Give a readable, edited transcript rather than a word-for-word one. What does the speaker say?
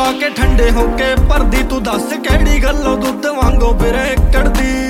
ਪਾ ਕੇ ਠੰਡੇ ਹੋ ਕੇ ਭਰਦੀ ਤੂੰ ਦੱਸ ਕਿਹੜੀ ਗੱਲੋਂ ਦੁੱਧ ਵਾਂਗੋ ਫਿਰੇ ਕੜਦੀ